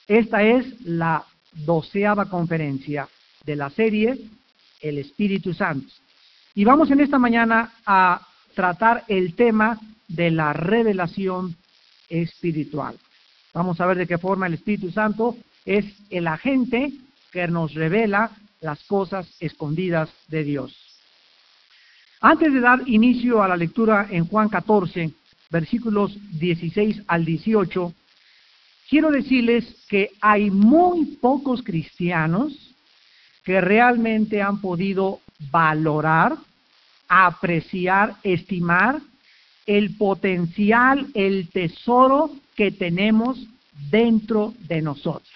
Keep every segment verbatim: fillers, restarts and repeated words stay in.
Esta es la doceava conferencia de la serie El Espíritu Santo. Y vamos en esta mañana a tratar el tema de la revelación espiritual. Vamos a ver de qué forma el Espíritu Santo es el agente que nos revela las cosas escondidas de Dios. Antes de dar inicio a la lectura en Juan catorce, versículos dieciséis al dieciocho, quiero decirles que hay muy pocos cristianos que realmente han podido valorar, apreciar, estimar el potencial, el tesoro que tenemos dentro de nosotros,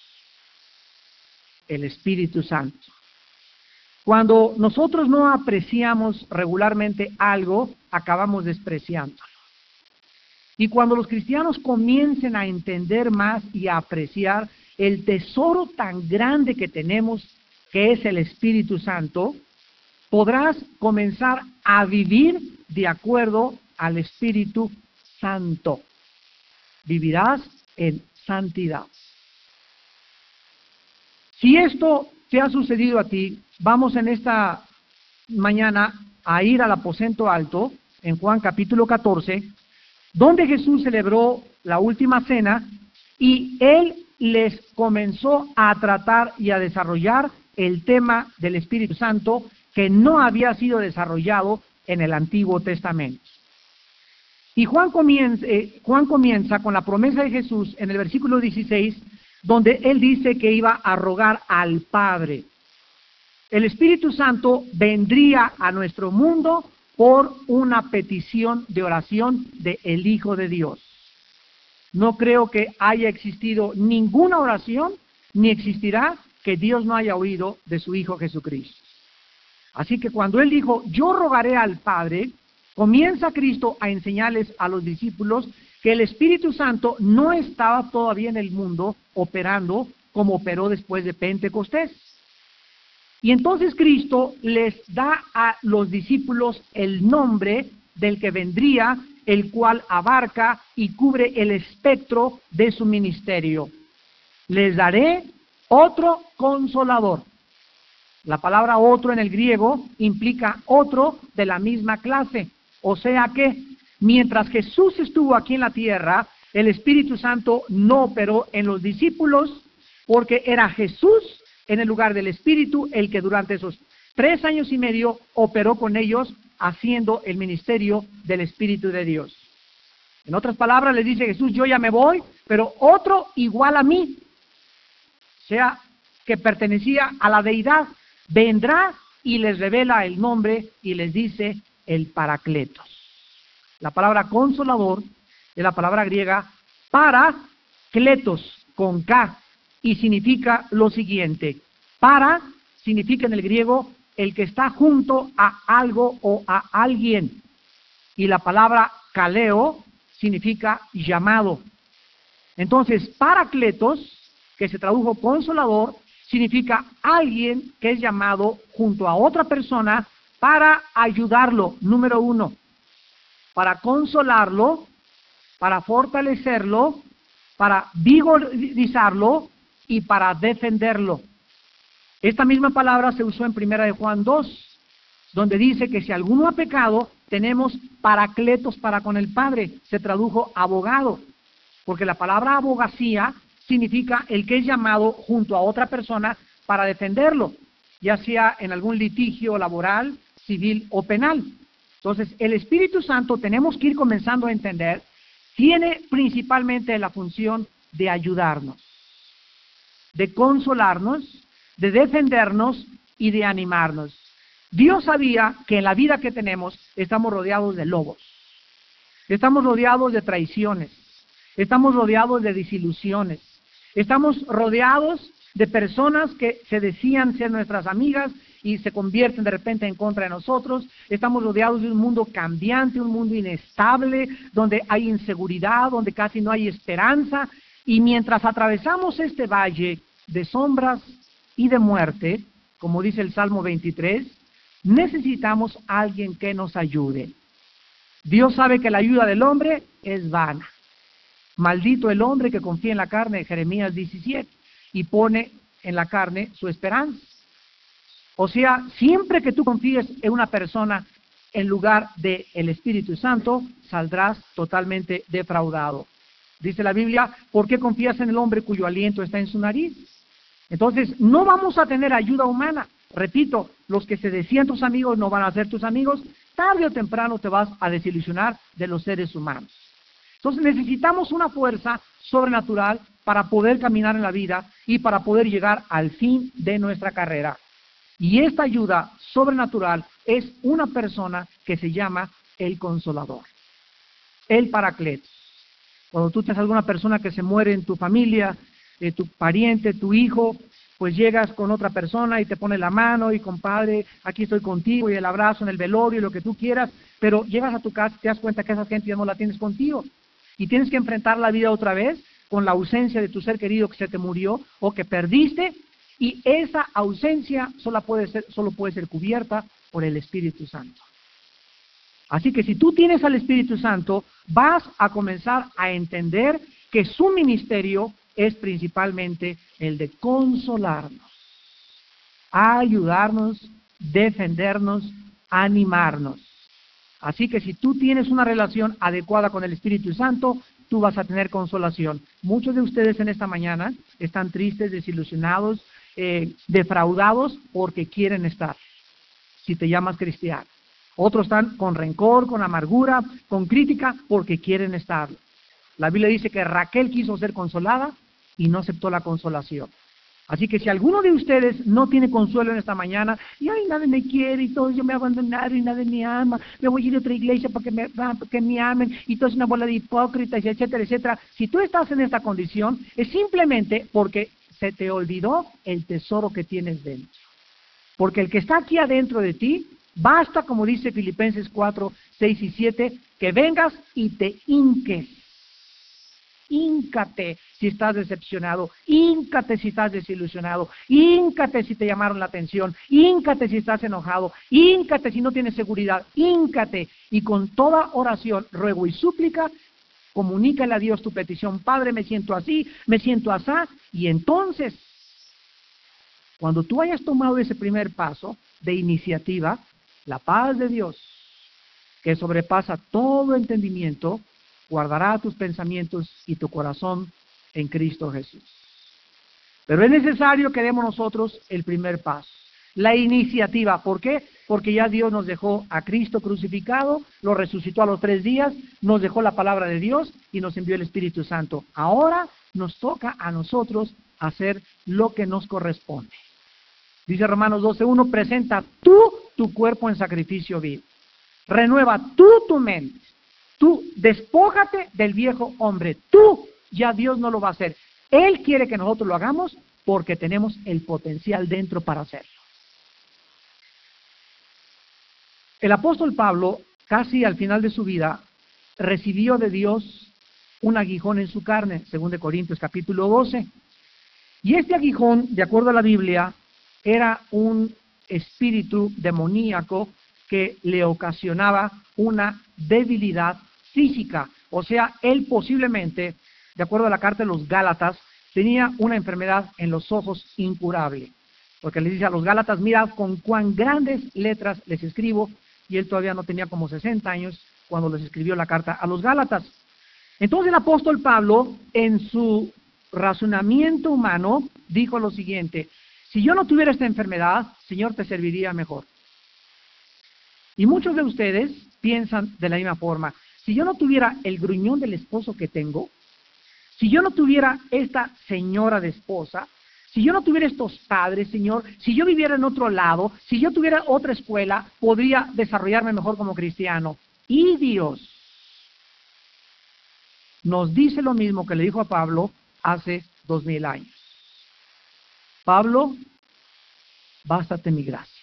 el Espíritu Santo. Cuando nosotros no apreciamos regularmente algo, acabamos despreciándolo. Y cuando los cristianos comiencen a entender más y a apreciar el tesoro tan grande que tenemos, que es el Espíritu Santo, podrás comenzar a vivir de acuerdo al Espíritu Santo. Vivirás en santidad. Si esto te ha sucedido a ti, vamos en esta mañana a ir al aposento alto, en Juan capítulo catorce, donde Jesús celebró la última cena y Él les comenzó a tratar y a desarrollar el tema del Espíritu Santo que no había sido desarrollado en el Antiguo Testamento. Y Juan comienza, eh, Juan comienza con la promesa de Jesús en el versículo dieciséis, donde Él dice que iba a rogar al Padre. El Espíritu Santo vendría a nuestro mundo por una petición de oración del Hijo de Dios. No creo que haya existido ninguna oración, ni existirá, que Dios no haya oído de su Hijo Jesucristo. Así que cuando Él dijo, yo rogaré al Padre, comienza Cristo a enseñarles a los discípulos que el Espíritu Santo no estaba todavía en el mundo operando como operó después de Pentecostés. Y entonces Cristo les da a los discípulos el nombre del que vendría, el cual abarca y cubre el espectro de su ministerio. Les daré otro consolador. La palabra otro en el griego implica otro de la misma clase. O sea que, mientras Jesús estuvo aquí en la tierra, el Espíritu Santo no operó en los discípulos, porque era Jesús en el lugar del Espíritu el que durante esos tres años y medio operó con ellos, haciendo el ministerio del Espíritu de Dios. En otras palabras, les dice Jesús, yo ya me voy, pero otro igual a mí, o sea, que pertenecía a la deidad, vendrá y les revela el nombre y les dice el Paracletos. La palabra consolador es la palabra griega Parakletos, con K, y significa lo siguiente. Para significa en el griego el que está junto a algo o a alguien. Y la palabra kaleo significa llamado. Entonces, Paracletos, que se tradujo consolador, significa alguien que es llamado junto a otra persona para ayudarlo, número uno, para consolarlo, para fortalecerlo, para vigorizarlo y para defenderlo. Esta misma palabra se usó en primera de Juan dos, donde dice que si alguno ha pecado, tenemos paracletos para con el Padre. Se tradujo abogado, porque la palabra abogacía significa el que es llamado junto a otra persona para defenderlo, ya sea en algún litigio laboral, civil o penal. Entonces, el Espíritu Santo, tenemos que ir comenzando a entender, tiene principalmente la función de ayudarnos, de consolarnos, de defendernos y de animarnos. Dios sabía que en la vida que tenemos estamos rodeados de lobos, estamos rodeados de traiciones, estamos rodeados de desilusiones, estamos rodeados de personas que se decían ser nuestras amigas y se convierten de repente en contra de nosotros. Estamos rodeados de un mundo cambiante, un mundo inestable, donde hay inseguridad, donde casi no hay esperanza. Y mientras atravesamos este valle de sombras y de muerte, como dice el Salmo veintitrés, necesitamos a alguien que nos ayude. Dios sabe que la ayuda del hombre es vana. Maldito el hombre que confía en la carne, de Jeremías diecisiete, y pone en la carne su esperanza. O sea, siempre que tú confíes en una persona en lugar del Espíritu Santo, saldrás totalmente defraudado. Dice la Biblia, ¿por qué confías en el hombre cuyo aliento está en su nariz? Entonces, no vamos a tener ayuda humana. Repito, los que se decían tus amigos no van a ser tus amigos. Tarde o temprano te vas a desilusionar de los seres humanos. Entonces, necesitamos una fuerza sobrenatural para poder caminar en la vida y para poder llegar al fin de nuestra carrera. Y esta ayuda sobrenatural es una persona que se llama el Consolador, el Paracletos. Cuando tú tienes alguna persona que se muere en tu familia, eh, tu pariente, tu hijo, pues llegas con otra persona y te pone la mano y compadre, aquí estoy contigo y el abrazo en el velorio y lo que tú quieras, pero llegas a tu casa y te das cuenta que esa gente ya no la tienes contigo y tienes que enfrentar la vida otra vez con la ausencia de tu ser querido que se te murió o que perdiste, y esa ausencia solo puede ser, solo puede ser cubierta por el Espíritu Santo. Así que si tú tienes al Espíritu Santo, vas a comenzar a entender que su ministerio es principalmente el de consolarnos, ayudarnos, defendernos, animarnos. Así que si tú tienes una relación adecuada con el Espíritu Santo, tú vas a tener consolación. Muchos de ustedes en esta mañana están tristes, desilusionados, eh, defraudados porque quieren estar, si te llamas cristiano. Otros están con rencor, con amargura, con crítica, porque quieren estar. La Biblia dice que Raquel quiso ser consolada y no aceptó la consolación. Así que si alguno de ustedes no tiene consuelo en esta mañana, y ay, nadie me quiere, y todos yo me abandonaron, y nadie me ama, me voy a ir a otra iglesia para que me, para que me amen, y todo es una bola de hipócritas, etcétera, etcétera. Si tú estás en esta condición, es simplemente porque se te olvidó el tesoro que tienes dentro. Porque el que está aquí adentro de ti, basta, como dice Filipenses cuatro, seis y siete, que vengas y te hinques. Híncate si estás decepcionado, híncate si estás desilusionado, híncate si te llamaron la atención, híncate si estás enojado, híncate si no tienes seguridad, híncate y con toda oración, ruego y súplica, comunícale a Dios tu petición. Padre, me siento así, me siento asá, y entonces, cuando tú hayas tomado ese primer paso de iniciativa, la paz de Dios, que sobrepasa todo entendimiento, guardará tus pensamientos y tu corazón en Cristo Jesús. Pero es necesario que demos nosotros el primer paso, la iniciativa. ¿Por qué? Porque ya Dios nos dejó a Cristo crucificado, lo resucitó a los tres días, nos dejó la palabra de Dios y nos envió el Espíritu Santo. Ahora nos toca a nosotros hacer lo que nos corresponde. Dice Romanos doce uno, presenta tú tu cuerpo en sacrificio vivo. Renueva tú tu mente. Tú despójate del viejo hombre. Tú, ya Dios no lo va a hacer. Él quiere que nosotros lo hagamos porque tenemos el potencial dentro para hacerlo. El apóstol Pablo, casi al final de su vida, recibió de Dios un aguijón en su carne, según de Corintios capítulo doce. Y este aguijón, de acuerdo a la Biblia, era un espíritu demoníaco que le ocasionaba una debilidad física. O sea, él posiblemente, de acuerdo a la carta de los Gálatas, tenía una enfermedad en los ojos incurable. Porque les dice a los Gálatas, mira con cuán grandes letras les escribo, y él todavía no tenía como sesenta años cuando les escribió la carta a los Gálatas. Entonces el apóstol Pablo, en su razonamiento humano, dijo lo siguiente: si yo no tuviera esta enfermedad, Señor, te serviría mejor. Y muchos de ustedes piensan de la misma forma: si yo no tuviera el gruñón del esposo que tengo, si yo no tuviera esta señora de esposa, si yo no tuviera estos padres, Señor, si yo viviera en otro lado, si yo tuviera otra escuela, podría desarrollarme mejor como cristiano. Y Dios nos dice lo mismo que le dijo a Pablo hace dos mil años. Pablo, bástate mi gracia.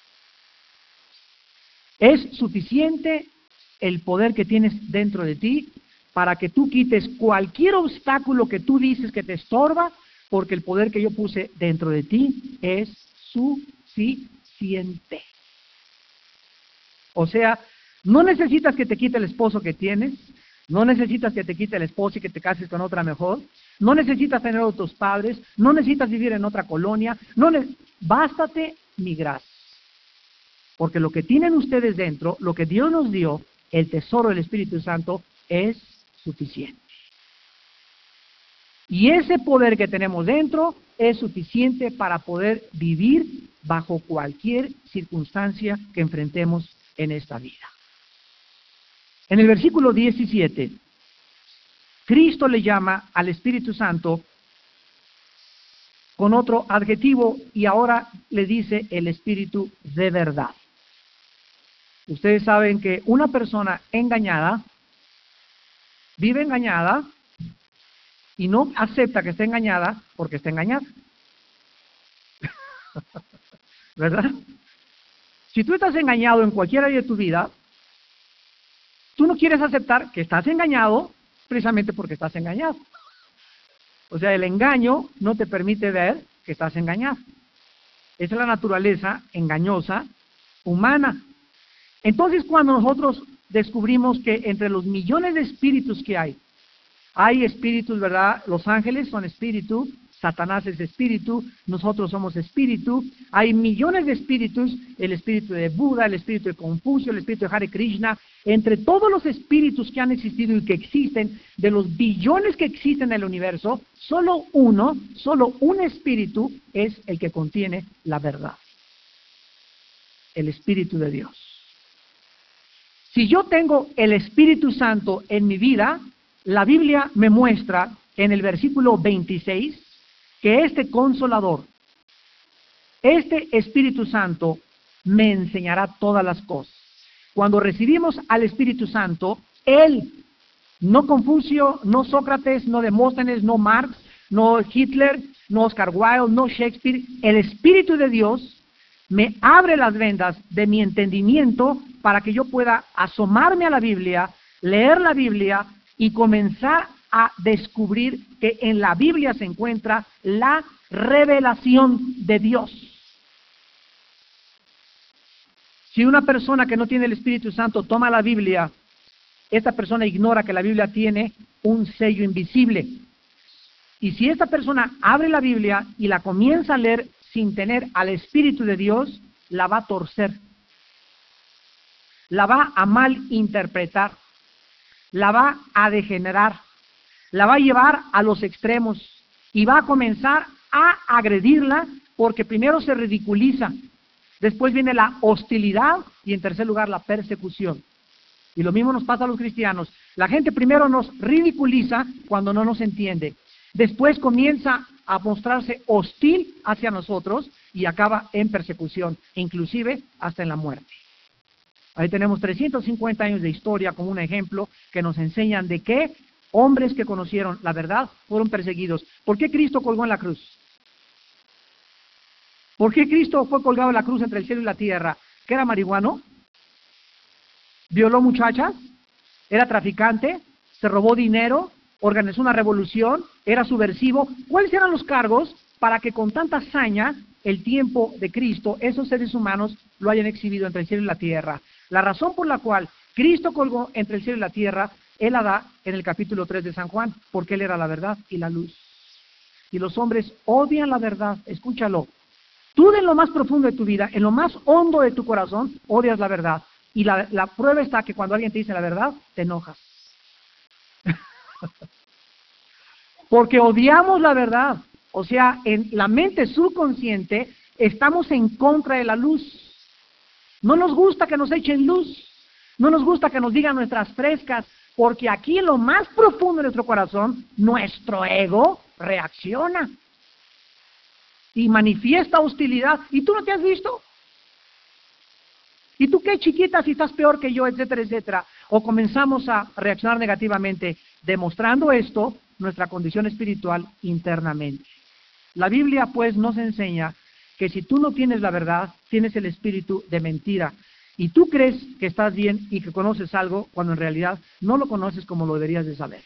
Es suficiente el poder que tienes dentro de ti para que tú quites cualquier obstáculo que tú dices que te estorba, porque el poder que yo puse dentro de ti es suficiente. O sea, no necesitas que te quite el esposo que tienes, No necesitas que te quite el esposo y que te cases con otra mejor. No necesitas tener otros padres. No necesitas vivir en otra colonia. No ne Bástate mi gracia. Porque lo que tienen ustedes dentro, lo que Dios nos dio, el tesoro del Espíritu Santo, es suficiente. Y ese poder que tenemos dentro es suficiente para poder vivir bajo cualquier circunstancia que enfrentemos en esta vida. En el versículo diecisiete, Cristo le llama al Espíritu Santo con otro adjetivo y ahora le dice el Espíritu de verdad. Ustedes saben que una persona engañada vive engañada y no acepta que esté engañada porque está engañada. ¿Verdad? Si tú estás engañado en cualquier área de tu vida, tú no quieres aceptar que estás engañado precisamente porque estás engañado. O sea, el engaño no te permite ver que estás engañado. Esa es la naturaleza engañosa humana. Entonces, cuando nosotros descubrimos que entre los millones de espíritus que hay, hay espíritus, ¿verdad? Los ángeles son espíritu, Satanás es espíritu, nosotros somos espíritu, hay millones de espíritus, el espíritu de Buda, el espíritu de Confucio, el espíritu de Hare Krishna, entre todos los espíritus que han existido y que existen, de los billones que existen en el universo, solo uno, solo un espíritu es el que contiene la verdad, el Espíritu de Dios. Si yo tengo el Espíritu Santo en mi vida, la Biblia me muestra en el versículo veintiséis que este Consolador, este Espíritu Santo, me enseñará todas las cosas. Cuando recibimos al Espíritu Santo, Él, no Confucio, no Sócrates, no Demóstenes, no Marx, no Hitler, no Oscar Wilde, no Shakespeare, el Espíritu de Dios me abre las vendas de mi entendimiento para que yo pueda asomarme a la Biblia, leer la Biblia y comenzar a descubrir que en la Biblia se encuentra la revelación de Dios. Si una persona que no tiene el Espíritu Santo toma la Biblia, esta persona ignora que la Biblia tiene un sello invisible. Y si esta persona abre la Biblia y la comienza a leer sin tener al Espíritu de Dios, la va a torcer, la va a malinterpretar, la va a degenerar, la va a llevar a los extremos y va a comenzar a agredirla porque primero se ridiculiza, después viene la hostilidad y en tercer lugar la persecución. Y lo mismo nos pasa a los cristianos. La gente primero nos ridiculiza cuando no nos entiende. Después comienza a mostrarse hostil hacia nosotros y acaba en persecución, inclusive hasta en la muerte. Ahí tenemos trescientos cincuenta años de historia como un ejemplo que nos enseñan de que hombres que conocieron la verdad fueron perseguidos. ¿Por qué Cristo colgó en la cruz? ¿Por qué Cristo fue colgado en la cruz entre el cielo y la tierra? ¿Que era marihuano? ¿Violó muchachas? ¿Era traficante? ¿Se robó dinero? ¿Organizó una revolución? ¿Era subversivo? ¿Cuáles eran los cargos para que con tanta hazaña el tiempo de Cristo, esos seres humanos lo hayan exhibido entre el cielo y la tierra? La razón por la cual Cristo colgó entre el cielo y la tierra, Él la da en el capítulo tres de San Juan, porque Él era la verdad y la luz. Y los hombres odian la verdad, escúchalo. Tú en lo más profundo de tu vida, en lo más hondo de tu corazón, odias la verdad. Y la, la prueba está que cuando alguien te dice la verdad, te enojas. Porque odiamos la verdad. O sea, en la mente subconsciente estamos en contra de la luz. No nos gusta que nos echen luz. No nos gusta que nos digan nuestras frescas. Porque aquí en lo más profundo de nuestro corazón, nuestro ego reacciona. Y manifiesta hostilidad. ¿Y tú no te has visto? ¿Y tú qué, chiquita, si estás peor que yo, etcétera, etcétera? O comenzamos a reaccionar negativamente, demostrando esto, nuestra condición espiritual internamente. La Biblia, pues, nos enseña que si tú no tienes la verdad, tienes el espíritu de mentira. Y tú crees que estás bien y que conoces algo, cuando en realidad no lo conoces como lo deberías de saber.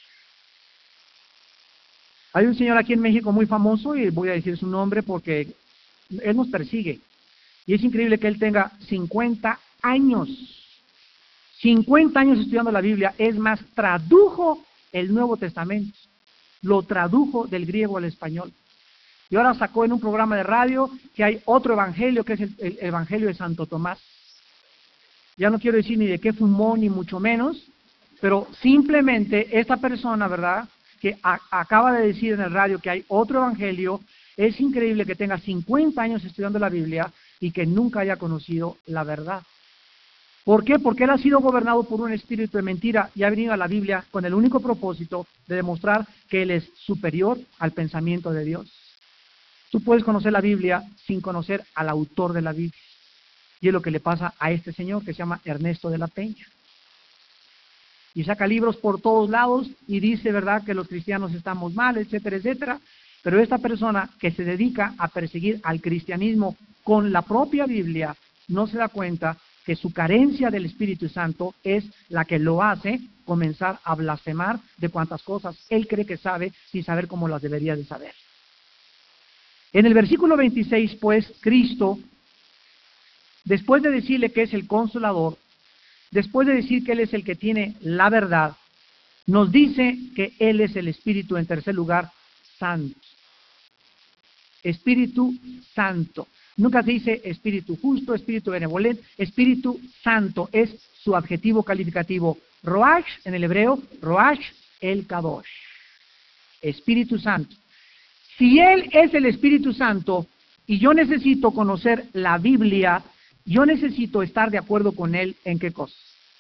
Hay un señor aquí en México muy famoso, y voy a decir su nombre porque él nos persigue. Y es increíble que él tenga cincuenta años, cincuenta años estudiando la Biblia, es más, tradujo el Nuevo Testamento, lo tradujo del griego al español. Y ahora sacó en un programa de radio que hay otro evangelio, que es el, el evangelio de Santo Tomás. Ya no quiero decir ni de qué fumó, ni mucho menos, pero simplemente esta persona, ¿verdad?, que a, acaba de decir en el radio que hay otro evangelio, es increíble que tenga cincuenta años estudiando la Biblia y que nunca haya conocido la verdad. ¿Por qué? Porque él ha sido gobernado por un espíritu de mentira y ha venido a la Biblia con el único propósito de demostrar que él es superior al pensamiento de Dios. Tú puedes conocer la Biblia sin conocer al autor de la Biblia. Y es lo que le pasa a este señor que se llama Ernesto de la Peña. Y saca libros por todos lados y dice, ¿verdad?, que los cristianos estamos mal, etcétera, etcétera. Pero esta persona que se dedica a perseguir al cristianismo con la propia Biblia, no se da cuenta que su carencia del Espíritu Santo es la que lo hace comenzar a blasfemar de cuantas cosas él cree que sabe sin saber cómo las debería de saber. En el versículo veintiséis, pues, Cristo, después de decirle que es el Consolador, después de decir que Él es el que tiene la verdad, nos dice que Él es el Espíritu, en tercer lugar, Santo. Espíritu Santo. Nunca se dice Espíritu Justo, Espíritu Benevolente, Espíritu Santo es su adjetivo calificativo. Roach, en el hebreo, Roach el Kadosh. Espíritu Santo. Si Él es el Espíritu Santo y yo necesito conocer la Biblia, yo necesito estar de acuerdo con Él ¿en qué cosa?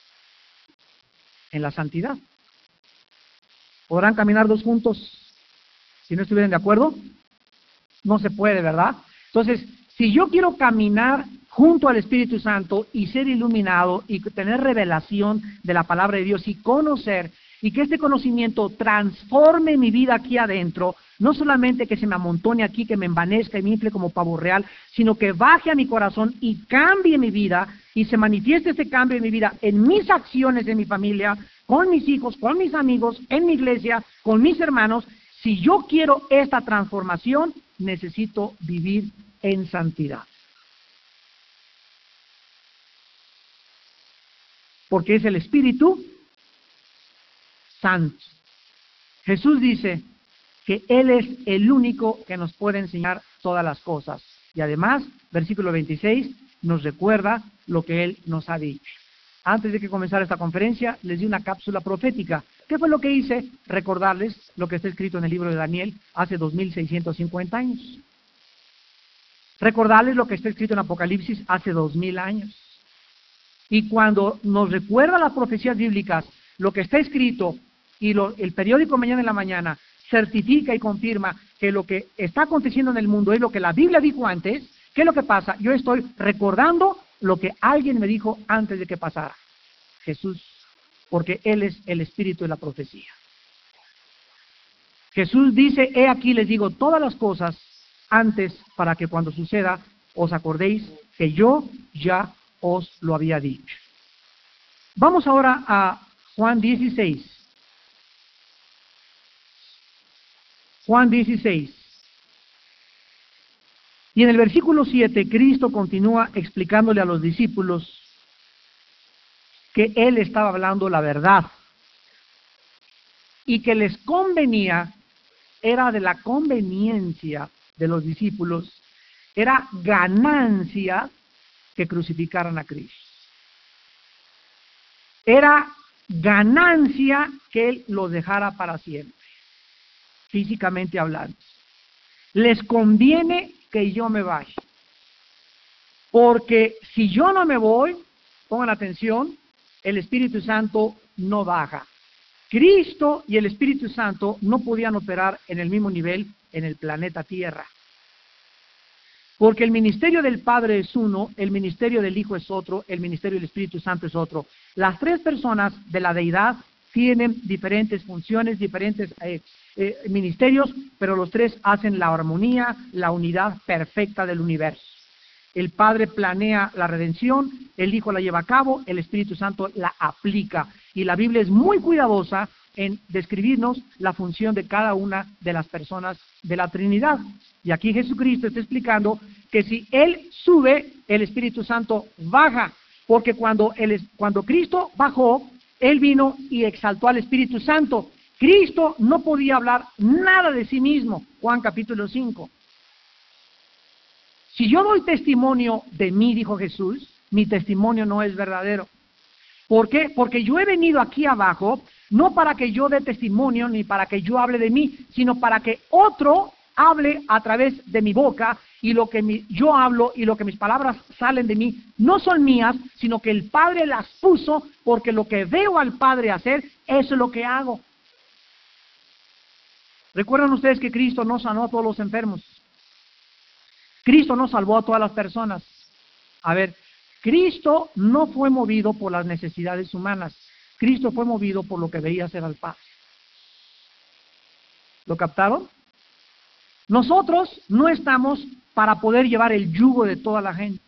En la santidad. ¿Podrán caminar dos juntos si no estuvieran de acuerdo? No se puede, ¿verdad? Entonces, si yo quiero caminar junto al Espíritu Santo y ser iluminado y tener revelación de la palabra de Dios y conocer, y que este conocimiento transforme mi vida aquí adentro, no solamente que se me amontone aquí, que me envanezca y me infle como pavo real, sino que baje a mi corazón y cambie mi vida y se manifieste este cambio en mi vida, en mis acciones, en mi familia, con mis hijos, con mis amigos, en mi iglesia, con mis hermanos. Si yo quiero esta transformación, necesito vivir en santidad. Porque es el Espíritu Santo. Jesús dice que Él es el único que nos puede enseñar todas las cosas. Y además, versículo veintiséis, nos recuerda lo que Él nos ha dicho. Antes de que comenzara esta conferencia, les di una cápsula profética. ¿Qué fue lo que hice? Recordarles lo que está escrito en el libro de Daniel hace dos mil seiscientos cincuenta años. Recordarles lo que está escrito en Apocalipsis hace dos mil años. Y cuando nos recuerda las profecías bíblicas, lo que está escrito y lo, el periódico Mañana en la Mañana certifica y confirma que lo que está aconteciendo en el mundo es lo que la Biblia dijo antes, ¿qué es lo que pasa? Yo estoy recordando lo que alguien me dijo antes de que pasara. Jesús, porque Él es el espíritu de la profecía. Jesús dice, he aquí les digo todas las cosas antes para que cuando suceda os acordéis que yo ya os lo había dicho. Vamos ahora a Juan dieciséis. Juan dieciséis. Y en el versículo siete, Cristo continúa explicándole a los discípulos que Él estaba hablando la verdad y que les convenía, era de la conveniencia de los discípulos, era ganancia que crucificaran a Cristo. Era ganancia que Él los dejara para siempre, físicamente hablando. Les conviene que yo me vaya, porque si yo no me voy, pongan atención, el Espíritu Santo no baja. Cristo y el Espíritu Santo no podían operar en el mismo nivel en el planeta Tierra. Porque el ministerio del Padre es uno, el ministerio del Hijo es otro, el ministerio del Espíritu Santo es otro. Las tres personas de la deidad tienen diferentes funciones, diferentes eh, eh, ministerios, pero los tres hacen la armonía, la unidad perfecta del universo. El Padre planea la redención, el Hijo la lleva a cabo, el Espíritu Santo la aplica. Y la Biblia es muy cuidadosa en describirnos la función de cada una de las personas de la Trinidad. Y aquí Jesucristo está explicando que si Él sube, el Espíritu Santo baja. porque cuando, el, cuando Cristo bajó, Él vino y exaltó al Espíritu Santo. Cristo no podía hablar nada de sí mismo, Juan capítulo cinco. Si yo doy testimonio de mí, dijo Jesús, mi testimonio no es verdadero. ¿Por qué? Porque yo he venido aquí abajo, no para que yo dé testimonio, ni para que yo hable de mí, sino para que otro hable a través de mi boca, y lo que mi, yo hablo y lo que mis palabras salen de mí, no son mías, sino que el Padre las puso, porque lo que veo al Padre hacer, eso es lo que hago. ¿Recuerdan ustedes que Cristo no sanó a todos los enfermos? Cristo no salvó a todas las personas. A ver, Cristo no fue movido por las necesidades humanas. Cristo fue movido por lo que veía hacer al Padre. ¿Lo captaron? Nosotros no estamos para poder llevar el yugo de toda la gente,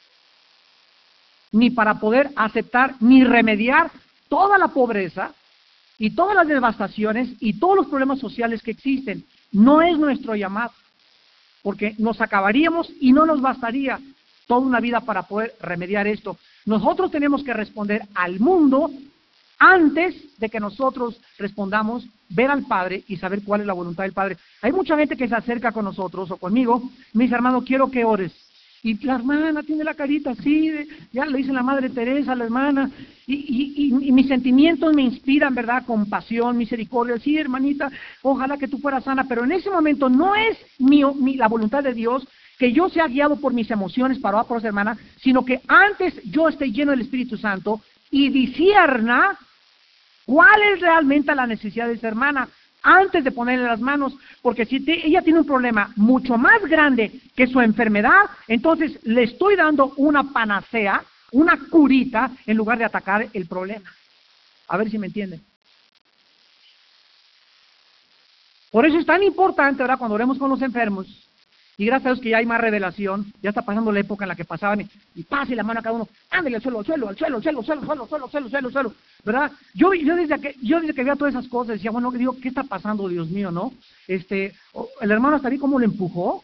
ni para poder aceptar ni remediar toda la pobreza y todas las devastaciones y todos los problemas sociales que existen. No es nuestro llamado, porque nos acabaríamos y no nos bastaría toda una vida para poder remediar esto. Nosotros tenemos que responder al mundo antes de que nosotros respondamos, ver al Padre y saber cuál es la voluntad del Padre. Hay mucha gente que se acerca con nosotros o conmigo, me dice, hermano, quiero que ores. Y la hermana tiene la carita así, de, ya le dice la Madre Teresa a la hermana, y, y, y, y mis sentimientos me inspiran, ¿verdad? Compasión, misericordia. Sí, hermanita, ojalá que tú fueras sana, pero en ese momento no es mi, mi, la voluntad de Dios que yo sea guiado por mis emociones para orar por esa hermana, sino que antes yo esté lleno del Espíritu Santo y discierna cuál es realmente la necesidad de esa hermana antes de ponerle las manos, porque si te, ella tiene un problema mucho más grande que su enfermedad, entonces le estoy dando una panacea, una curita, en lugar de atacar el problema. A ver si me entienden. Por eso es tan importante, ¿verdad?, cuando oremos con los enfermos, y gracias a Dios que ya hay más revelación, ya está pasando la época en la que pasaban y, y pase la mano a cada uno, ándale al suelo, al suelo, al suelo, al suelo, al suelo, al suelo, al suelo, al suelo, al suelo, al suelo, ¿verdad? Yo, yo, desde que, yo desde que veía todas esas cosas decía, bueno, digo, ¿qué está pasando, Dios mío, no? Este, el hermano hasta vi cómo lo empujó,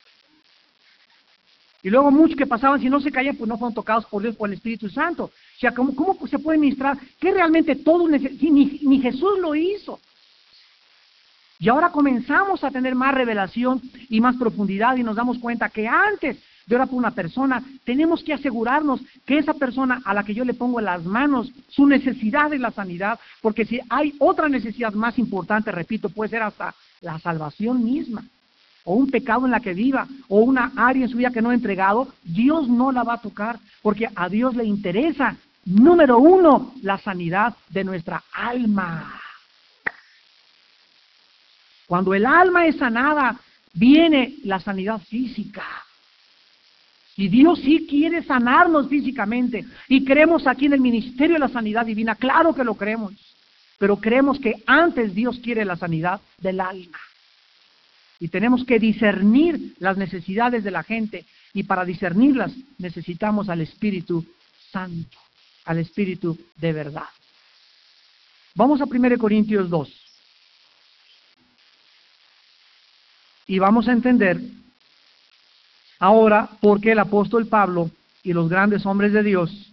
y luego muchos que pasaban, si no se caían, pues no fueron tocados por Dios, por el Espíritu Santo. O sea, ¿cómo, cómo se puede ministrar? Que realmente todos necesitan, ni, ni Jesús lo hizo. Y ahora comenzamos a tener más revelación y más profundidad y nos damos cuenta que antes de orar por una persona, tenemos que asegurarnos que esa persona a la que yo le pongo en las manos, su necesidad es la sanidad, porque si hay otra necesidad más importante, repito, puede ser hasta la salvación misma, o un pecado en la que viva, o una área en su vida que no ha entregado, Dios no la va a tocar, porque a Dios le interesa, número uno, la sanidad de nuestra alma. Cuando el alma es sanada, viene la sanidad física. Y Dios sí quiere sanarnos físicamente. Y creemos aquí en el ministerio de la sanidad divina. Claro que lo creemos. Pero creemos que antes Dios quiere la sanidad del alma. Y tenemos que discernir las necesidades de la gente. Y para discernirlas necesitamos al Espíritu Santo. Al Espíritu de verdad. Vamos a primera Corintios dos. Y vamos a entender ahora por qué el apóstol Pablo y los grandes hombres de Dios,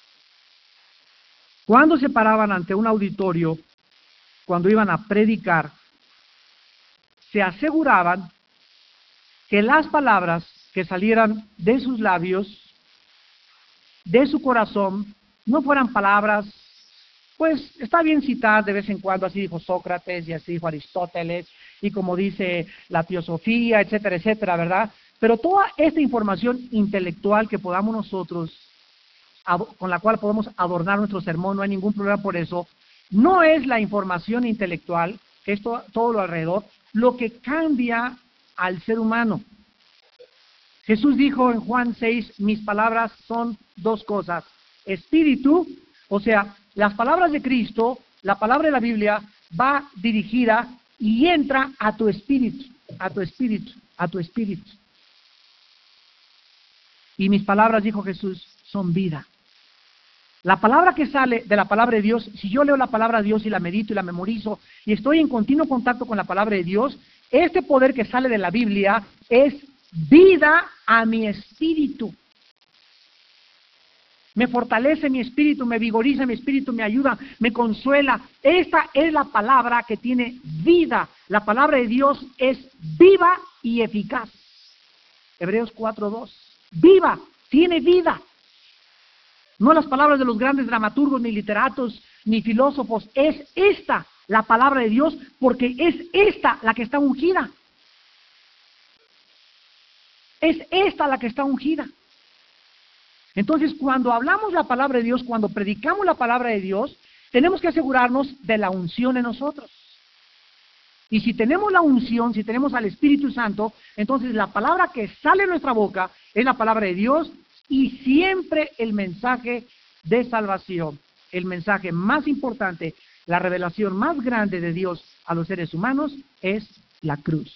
cuando se paraban ante un auditorio, cuando iban a predicar, se aseguraban que las palabras que salieran de sus labios, de su corazón, no fueran palabras, pues está bien citar de vez en cuando, así dijo Sócrates y así dijo Aristóteles, y como dice la teosofía, etcétera, etcétera, ¿verdad? Pero toda esta información intelectual que podamos nosotros, con la cual podemos adornar nuestro sermón, no hay ningún problema por eso, no es la información intelectual, que es todo, todo lo alrededor, lo que cambia al ser humano. Jesús dijo en Juan seis, mis palabras son dos cosas, espíritu, o sea, las palabras de Cristo, la palabra de la Biblia, va dirigida y entra a tu espíritu, a tu espíritu, a tu espíritu. Y mis palabras, dijo Jesús, son vida. La palabra que sale de la palabra de Dios, si yo leo la palabra de Dios y la medito y la memorizo y estoy en continuo contacto con la palabra de Dios, este poder que sale de la Biblia es vida a mi espíritu. me fortalece mi espíritu, me vigoriza mi espíritu, me ayuda, me consuela. Esta es la palabra que tiene vida. La palabra de Dios es viva y eficaz. Hebreos cuatro dos. Viva, tiene vida. No las palabras de los grandes dramaturgos, ni literatos, ni filósofos. Es esta la palabra de Dios, porque es esta la que está ungida. Es esta la que está ungida. Entonces, cuando hablamos la palabra de Dios, cuando predicamos la palabra de Dios, tenemos que asegurarnos de la unción en nosotros. Y si tenemos la unción, si tenemos al Espíritu Santo, entonces la palabra que sale de nuestra boca es la palabra de Dios y siempre el mensaje de salvación. El mensaje más importante, la revelación más grande de Dios a los seres humanos es la cruz.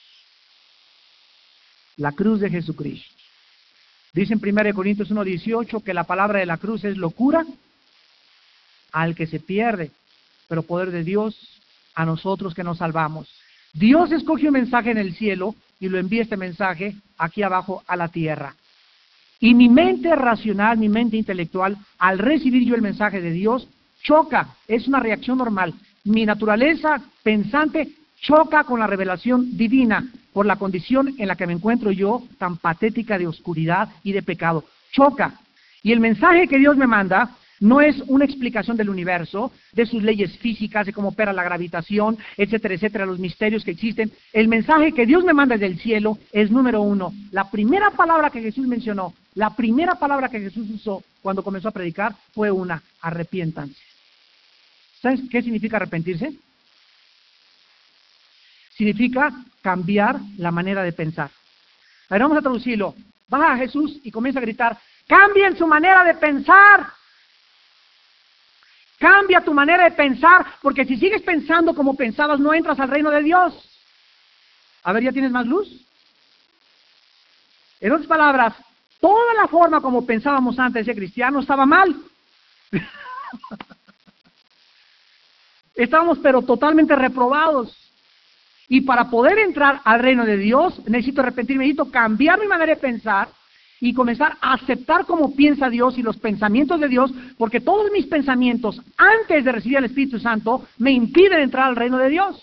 La cruz de Jesucristo. Dice en primera de Corintios uno dieciocho que la palabra de la cruz es locura al que se pierde, pero poder de Dios a nosotros que nos salvamos. Dios escogió un mensaje en el cielo y lo envía este mensaje aquí abajo a la tierra. Y mi mente racional, mi mente intelectual, al recibir yo el mensaje de Dios, choca, es una reacción normal. Mi naturaleza pensante choca con la revelación divina por la condición en la que me encuentro yo, tan patética de oscuridad y de pecado. Choca. Y el mensaje que Dios me manda no es una explicación del universo, de sus leyes físicas, de cómo opera la gravitación, etcétera, etcétera, los misterios que existen. El mensaje que Dios me manda desde el cielo es número uno. La primera palabra que Jesús mencionó, la primera palabra que Jesús usó cuando comenzó a predicar fue una: arrepiéntanse. ¿Sabes qué significa arrepentirse? Significa cambiar la manera de pensar. A ver, vamos a traducirlo. Baja a Jesús y comienza a gritar: ¡cambien su manera de pensar! Cambia tu manera de pensar, porque si sigues pensando como pensabas, no entras al reino de Dios. A ver, ¿ya tienes más luz? En otras palabras, toda la forma como pensábamos antes de ser cristianos estaba mal. Estábamos pero totalmente reprobados. Y para poder entrar al reino de Dios, necesito arrepentirme, necesito cambiar mi manera de pensar y comenzar a aceptar cómo piensa Dios y los pensamientos de Dios, porque todos mis pensamientos antes de recibir al Espíritu Santo me impiden entrar al reino de Dios.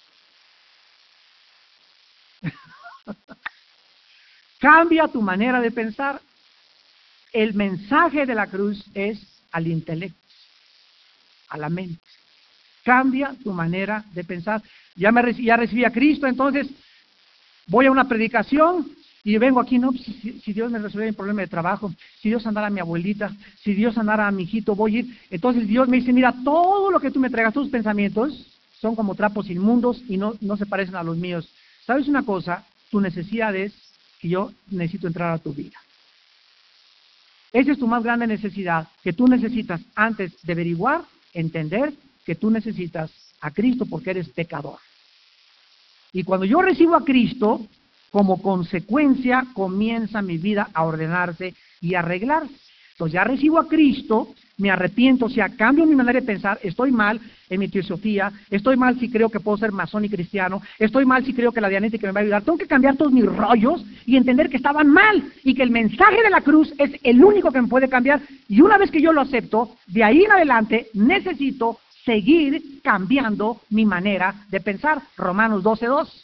Cambia tu manera de pensar. El mensaje de la cruz es al intelecto, a la mente. Cambia tu manera de pensar. Ya, me, ya recibí a Cristo, entonces voy a una predicación y vengo aquí, no, si, si Dios me resuelve el problema de trabajo, si Dios andara a mi abuelita, si Dios andara a mi hijito, voy a ir. Entonces Dios me dice: mira, todo lo que tú me traigas, tus pensamientos son como trapos inmundos y no, no se parecen a los míos. ¿Sabes una cosa? Tu necesidad es que yo necesito entrar a tu vida. Esa es tu más grande necesidad, que tú necesitas antes de averiguar, entender que tú necesitas a Cristo porque eres pecador. Y cuando yo recibo a Cristo, como consecuencia comienza mi vida a ordenarse y a arreglarse. Entonces ya recibo a Cristo, me arrepiento, o sea, cambio mi manera de pensar, estoy mal en mi teosofía, estoy mal si creo que puedo ser masón y cristiano, estoy mal si creo que la dianética me va a ayudar, tengo que cambiar todos mis rollos y entender que estaban mal y que el mensaje de la cruz es el único que me puede cambiar, y una vez que yo lo acepto, de ahí en adelante necesito seguir cambiando mi manera de pensar. Romanos doce dos.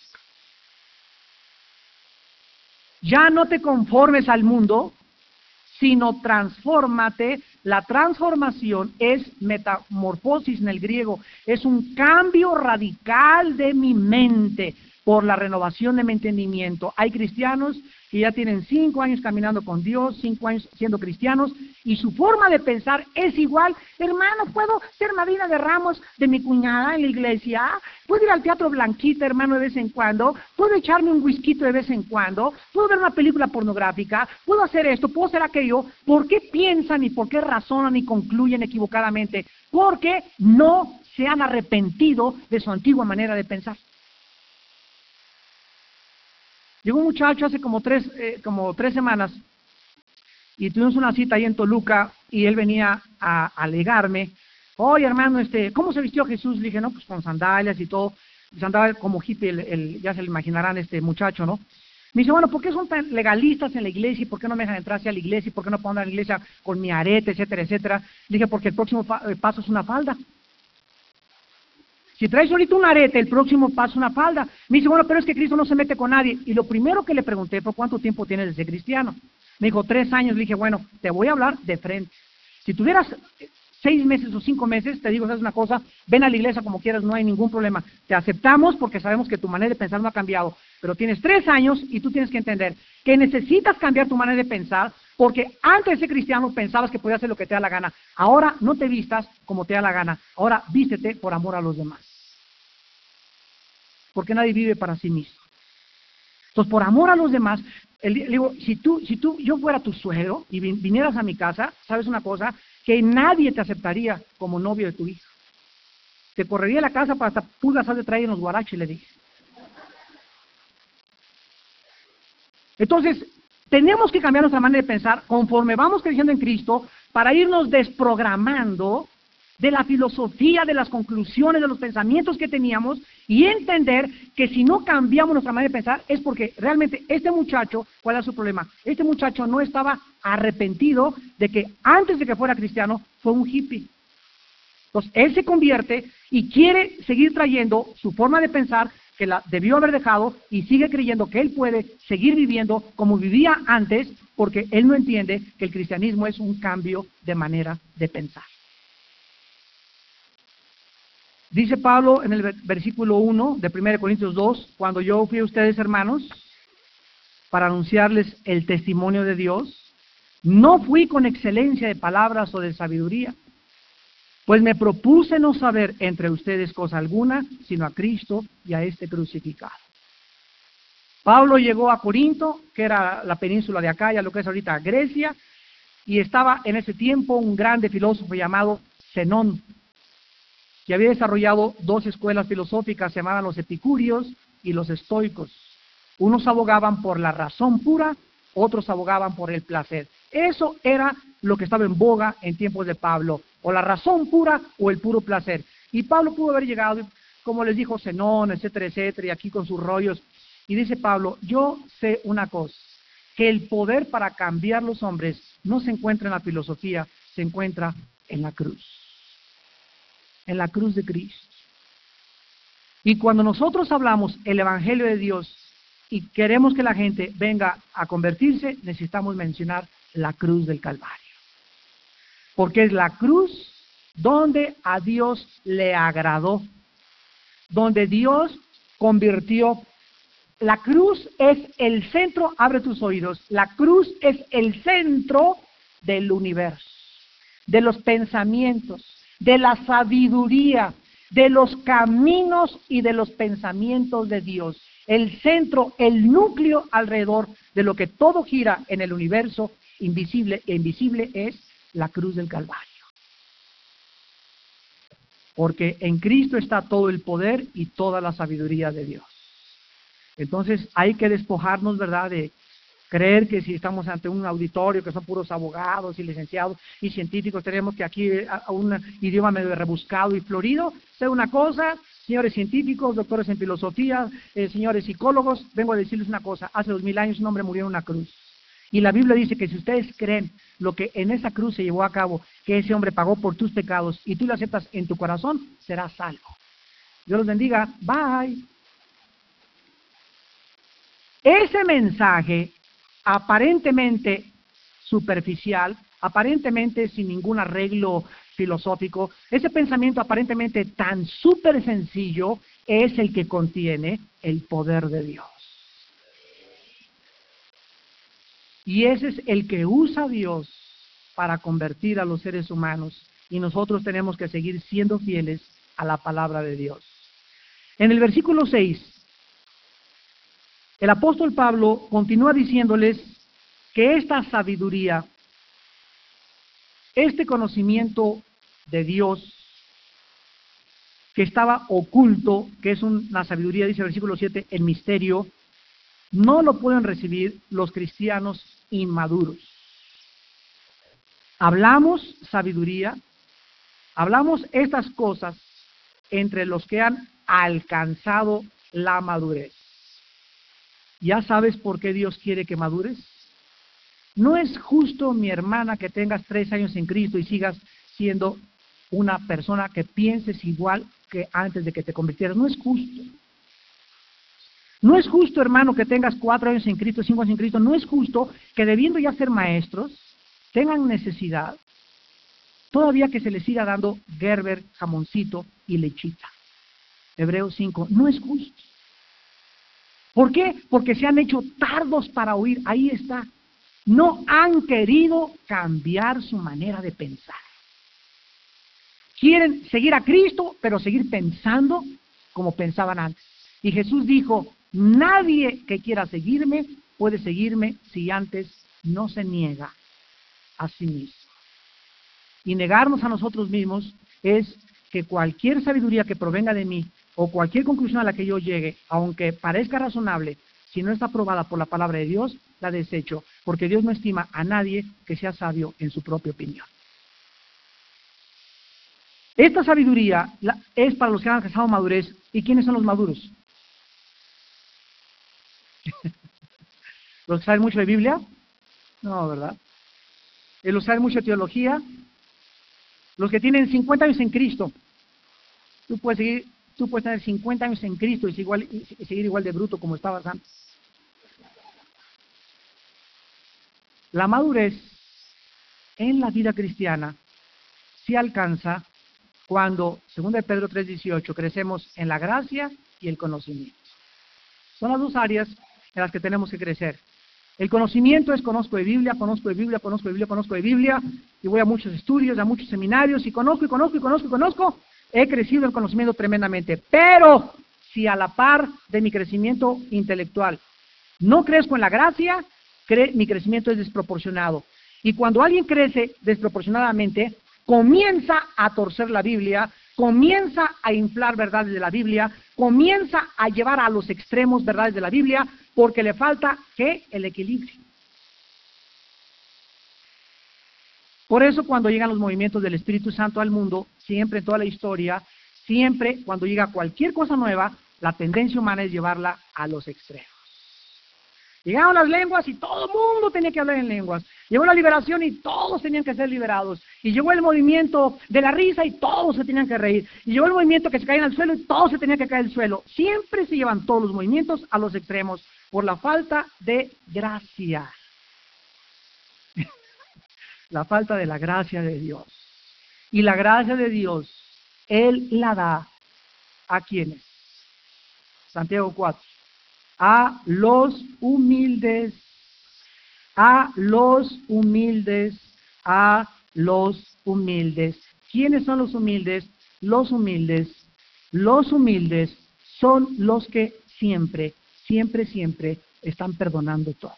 Ya no te conformes al mundo, sino transfórmate. La transformación es metamorfosis en el griego, es un cambio radical de mi mente por la renovación de mi entendimiento. Hay cristianos que ya tienen cinco años caminando con Dios, cinco años siendo cristianos, y su forma de pensar es igual. Hermano, ¿puedo ser madrina de ramos de mi cuñada en la iglesia? ¿Puedo ir al Teatro Blanquita, hermano, de vez en cuando? ¿Puedo echarme un whisky de vez en cuando? ¿Puedo ver una película pornográfica? ¿Puedo hacer esto? ¿Puedo hacer aquello? ¿Por qué piensan y por qué razonan y concluyen equivocadamente? Porque no se han arrepentido de su antigua manera de pensar. Llegó un muchacho hace como tres, eh, como tres semanas y tuvimos una cita ahí en Toluca y él venía a, a alegarme: oye, hermano, este, ¿cómo se vistió Jesús? Le dije: no, pues con sandalias y todo. Pues andaba como hippie, el, el, ya se le imaginarán este muchacho, ¿no? Me dice, bueno, ¿por qué son tan legalistas en la iglesia? ¿Y por qué no me dejan entrar hacia la iglesia? ¿Y por qué no puedo andar a la iglesia con mi arete, etcétera, etcétera? Le dije, porque el próximo paso es una falda. Si traes ahorita un arete, el próximo paso es una falda. Me dice, bueno, pero es que Cristo no se mete con nadie. Y lo primero que le pregunté fue, ¿cuánto tiempo tienes de ser cristiano? Me dijo, tres años. Le dije, bueno, te voy a hablar de frente. Si tuvieras seis meses o cinco meses, te digo, ¿sabes una cosa? Ven a la iglesia como quieras, no hay ningún problema. Te aceptamos porque sabemos que tu manera de pensar no ha cambiado. Pero tienes tres años y tú tienes que entender que necesitas cambiar tu manera de pensar porque antes de ser cristiano pensabas que podías hacer lo que te da la gana. Ahora no te vistas como te da la gana. Ahora vístete por amor a los demás. Porque nadie vive para sí mismo. Entonces, por amor a los demás, el, le digo, si tú, si tú, yo fuera tu suegro y vin, vinieras a mi casa, ¿sabes una cosa? Que nadie te aceptaría como novio de tu hija. Te correría de la casa para hasta pulgas de traer en los guaraches, le dije. Entonces, tenemos que cambiar nuestra manera de pensar conforme vamos creciendo en Cristo para irnos desprogramando de la filosofía, de las conclusiones, de los pensamientos que teníamos y entender que si no cambiamos nuestra manera de pensar es porque realmente este muchacho, ¿cuál era su problema? Este muchacho no estaba arrepentido de que antes de que fuera cristiano fue un hippie. Entonces, él se convierte y quiere seguir trayendo su forma de pensar que la debió haber dejado y sigue creyendo que él puede seguir viviendo como vivía antes porque él no entiende que el cristianismo es un cambio de manera de pensar. Dice Pablo en el versículo uno de primera de Corintios dos, cuando yo fui a ustedes, hermanos, para anunciarles el testimonio de Dios, no fui con excelencia de palabras o de sabiduría, pues me propuse no saber entre ustedes cosa alguna, sino a Cristo y a este crucificado. Pablo llegó a Corinto, que era la península de Acaya, lo que es ahorita Grecia, y estaba en ese tiempo un grande filósofo llamado Zenón, que había desarrollado dos escuelas filosóficas, se llamaban los epicúreos y los estoicos. Unos abogaban por la razón pura, otros abogaban por el placer. Eso era lo que estaba en boga en tiempos de Pablo, o la razón pura o el puro placer. Y Pablo pudo haber llegado, como les dijo Zenón, etcétera, etcétera, y aquí con sus rollos. Y dice Pablo, yo sé una cosa, que el poder para cambiar los hombres no se encuentra en la filosofía, se encuentra en la cruz. En la cruz de Cristo. Y cuando nosotros hablamos el Evangelio de Dios y queremos que la gente venga a convertirse, necesitamos mencionar la cruz del Calvario. Porque es la cruz donde a Dios le agradó, donde Dios convirtió. La cruz es el centro, abre tus oídos, la cruz es el centro del universo, de los pensamientos, de la sabiduría, de los caminos y de los pensamientos de Dios. El centro, el núcleo alrededor de lo que todo gira en el universo invisible e invisible es la cruz del Calvario. Porque en Cristo está todo el poder y toda la sabiduría de Dios. Entonces hay que despojarnos, ¿verdad?, de creer que si estamos ante un auditorio que son puros abogados y licenciados y científicos, tenemos que aquí a, a un idioma medio rebuscado y florido. Sé una cosa, señores científicos, doctores en filosofía, eh, señores psicólogos, vengo a decirles una cosa, hace dos mil años un hombre murió en una cruz. Y la Biblia dice que si ustedes creen lo que en esa cruz se llevó a cabo, que ese hombre pagó por tus pecados y tú lo aceptas en tu corazón, serás salvo. Dios los bendiga. Bye. Ese mensaje aparentemente superficial, aparentemente sin ningún arreglo filosófico, ese pensamiento aparentemente tan súper sencillo es el que contiene el poder de Dios. Y ese es el que usa Dios para convertir a los seres humanos y nosotros tenemos que seguir siendo fieles a la palabra de Dios. En el versículo seis, el apóstol Pablo continúa diciéndoles que esta sabiduría, este conocimiento de Dios que estaba oculto, que es una sabiduría, dice el versículo siete, el misterio, no lo pueden recibir los cristianos inmaduros. Hablamos sabiduría, hablamos estas cosas entre los que han alcanzado la madurez. ¿Ya sabes por qué Dios quiere que madures? No es justo, mi hermana, que tengas tres años en Cristo y sigas siendo una persona que pienses igual que antes de que te convirtieras. No es justo. No es justo, hermano, que tengas cuatro años en Cristo, cinco años en Cristo. No es justo que, debiendo ya ser maestros, tengan necesidad todavía que se les siga dando Gerber, jamoncito y lechita. Hebreos cinco. No es justo. ¿Por qué? Porque se han hecho tardos para oír. Ahí está. No han querido cambiar su manera de pensar. Quieren seguir a Cristo, pero seguir pensando como pensaban antes. Y Jesús dijo, nadie que quiera seguirme puede seguirme si antes no se niega a sí mismo. Y negarnos a nosotros mismos es que cualquier sabiduría que provenga de mí o cualquier conclusión a la que yo llegue, aunque parezca razonable, si no está aprobada por la palabra de Dios, la desecho, porque Dios no estima a nadie que sea sabio en su propia opinión. Esta sabiduría la, es para los que han alcanzado madurez. ¿Y quiénes son los maduros? ¿Los que saben mucho de Biblia? No, ¿verdad? ¿Los que saben mucho de teología? Los que tienen cincuenta años en Cristo. Tú puedes seguir, tú puedes tener cincuenta años en Cristo y, igual, y seguir igual de bruto como estabas antes. La madurez en la vida cristiana se alcanza cuando, según de Pedro tres dieciocho, crecemos en la gracia y el conocimiento. Son las dos áreas en las que tenemos que crecer. El conocimiento es conozco de Biblia, conozco de Biblia, conozco de Biblia, conozco de Biblia, y voy a muchos estudios, a muchos seminarios, y conozco, y conozco, y conozco, y conozco. He crecido en conocimiento tremendamente, pero si a la par de mi crecimiento intelectual no crezco en la gracia, cre- mi crecimiento es desproporcionado. Y cuando alguien crece desproporcionadamente, comienza a torcer la Biblia, comienza a inflar verdades de la Biblia, comienza a llevar a los extremos verdades de la Biblia, porque le falta, ¿qué? El equilibrio. Por eso cuando llegan los movimientos del Espíritu Santo al mundo, siempre en toda la historia, siempre cuando llega cualquier cosa nueva, la tendencia humana es llevarla a los extremos. Llegaron las lenguas y todo el mundo tenía que hablar en lenguas. Llegó la liberación y todos tenían que ser liberados. Y llegó el movimiento de la risa y todos se tenían que reír. Y llegó el movimiento que se caían al suelo y todos se tenían que caer al suelo. Siempre se llevan todos los movimientos a los extremos por la falta de gracia. La falta de la gracia de Dios. Y la gracia de Dios, Él la da ¿a quiénes? Santiago cuatro. A los humildes, a los humildes, a los humildes. ¿Quiénes son los humildes? Los humildes, los humildes son los que siempre, siempre, siempre están perdonando todo.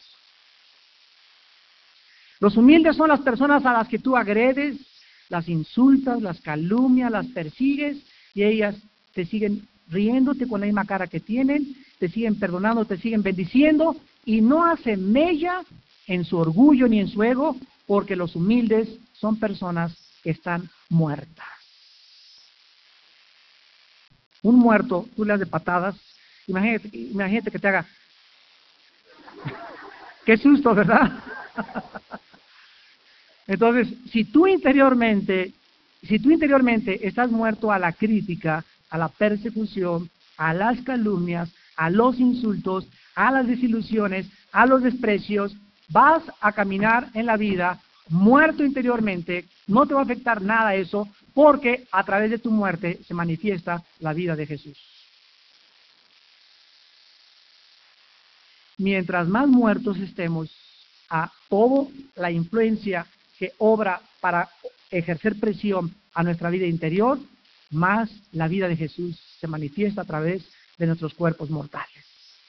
Los humildes son las personas a las que tú agredes, las insultas, las calumnias, las persigues, y ellas te siguen riéndote con la misma cara que tienen, te siguen perdonando, te siguen bendiciendo, y no hacen mella en su orgullo ni en su ego, porque los humildes son personas que están muertas. Un muerto, tú le das de patadas, imagínate, imagínate que te haga, qué susto, ¿verdad? Entonces, si tú interiormente, si tú interiormente estás muerto a la crítica, a la persecución, a las calumnias, a los insultos, a las desilusiones, a los desprecios, vas a caminar en la vida muerto interiormente, no te va a afectar nada eso, porque a través de tu muerte se manifiesta la vida de Jesús. Mientras más muertos estemos a toda la influencia que obra para ejercer presión a nuestra vida interior, más la vida de Jesús se manifiesta a través de nuestros cuerpos mortales.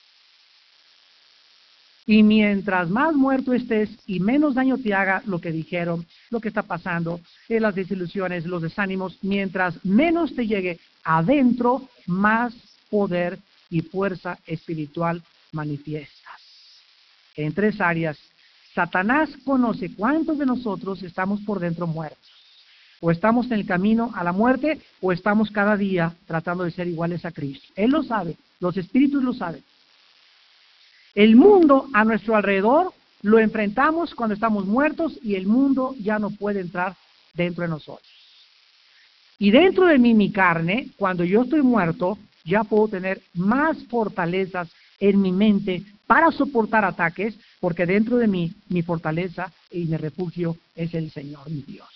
Y mientras más muerto estés y menos daño te haga lo que dijeron, lo que está pasando, eh, las desilusiones, los desánimos, mientras menos te llegue adentro, más poder y fuerza espiritual manifiestas. En tres áreas. Satanás conoce cuántos de nosotros estamos por dentro muertos. O estamos en el camino a la muerte, o estamos cada día tratando de ser iguales a Cristo. Él lo sabe, los espíritus lo saben. El mundo a nuestro alrededor lo enfrentamos cuando estamos muertos y el mundo ya no puede entrar dentro de nosotros. Y dentro de mí, mi carne, cuando yo estoy muerto, ya puedo tener más fortalezas en mi mente para soportar ataques, porque dentro de mí, mi fortaleza y mi refugio es el Señor, mi Dios.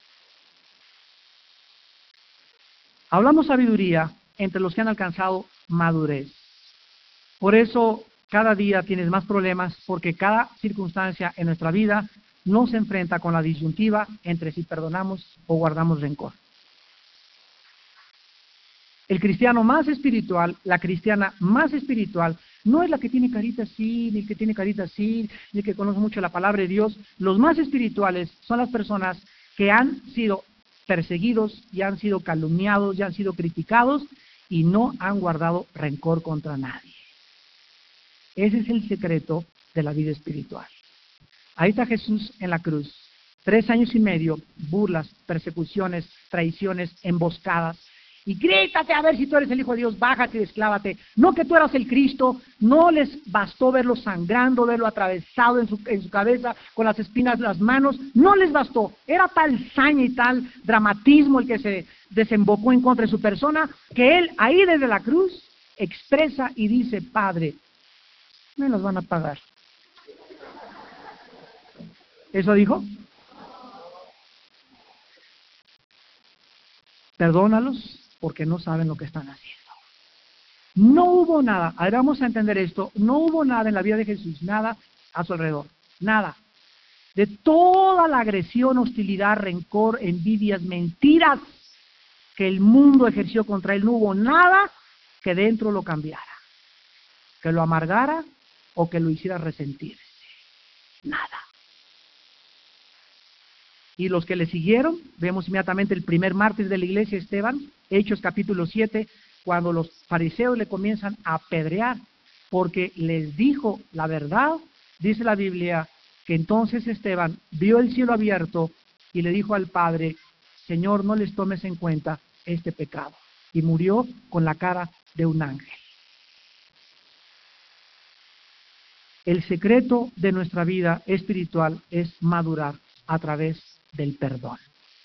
Hablamos sabiduría entre los que han alcanzado madurez. Por eso, cada día tienes más problemas, porque cada circunstancia en nuestra vida nos enfrenta con la disyuntiva entre si perdonamos o guardamos rencor. El cristiano más espiritual, la cristiana más espiritual, no es la que tiene carita así, ni el que tiene carita así, ni el que conoce mucho la palabra de Dios. Los más espirituales son las personas que han sido perseguidos y han sido calumniados y han sido criticados y no han guardado rencor contra nadie. Ese es el secreto de la vida espiritual. Ahí está Jesús en la cruz. Tres años y medio, burlas, persecuciones, traiciones, emboscadas. Y grítate a ver si tú eres el Hijo de Dios, bájate y desclávate. No que tú eras el Cristo, no les bastó verlo sangrando, verlo atravesado en su, en su cabeza con las espinas de las manos, no les bastó. Era tal saña y tal dramatismo el que se desembocó en contra de su persona, que él ahí desde la cruz expresa y dice, Padre, me los van a pagar. ¿Eso dijo? Perdónalos porque no saben lo que están haciendo. No hubo nada, a ver, vamos a entender esto, no hubo nada en la vida de Jesús, nada a su alrededor, nada. De toda la agresión, hostilidad, rencor, envidias, mentiras que el mundo ejerció contra él, no hubo nada que dentro lo cambiara, que lo amargara o que lo hiciera resentirse. Nada. Y los que le siguieron, vemos inmediatamente el primer mártir de la iglesia, Esteban, Hechos capítulo siete, cuando los fariseos le comienzan a apedrear, porque les dijo la verdad, dice la Biblia, que entonces Esteban vio el cielo abierto y le dijo al Padre, Señor, no les tomes en cuenta este pecado. Y murió con la cara de un ángel. El secreto de nuestra vida espiritual es madurar a través del perdón.